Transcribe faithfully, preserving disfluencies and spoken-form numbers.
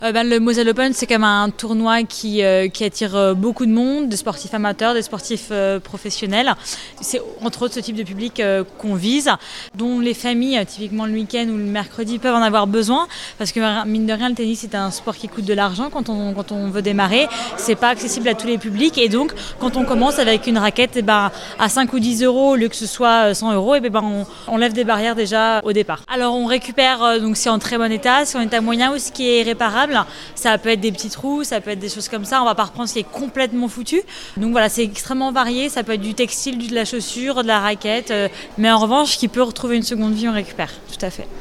Euh, ben, le Moselle Open, c'est quand même un tournoi qui, euh, qui attire euh, beaucoup de monde, des sportifs amateurs, des sportifs euh, professionnels. C'est entre autres ce type de public euh, qu'on vise, dont les familles, euh, typiquement le week-end ou le mercredi, peuvent en avoir besoin. Parce que mine de rien, le tennis, c'est un sport qui coûte de l'argent quand on, quand on veut démarrer. C'est pas accessible à tous les publics. Et donc, quand on commence avec une raquette eh ben, à cinq ou dix euros, au lieu que ce soit cent euros, eh ben, on, on lève des barrières déjà au départ. Alors, on récupère, euh, donc c'est en très bon état, c'est en état moyen ou ce qui est réparable. Ça peut être des petits trous, ça peut être des choses comme ça. On va pas reprendre ce qui est complètement foutu. Donc voilà, c'est extrêmement varié. Ça peut être du textile, de la chaussure, de la raquette. Euh, mais en revanche, qui peut retrouver une seconde vie, on récupère. Tout à fait.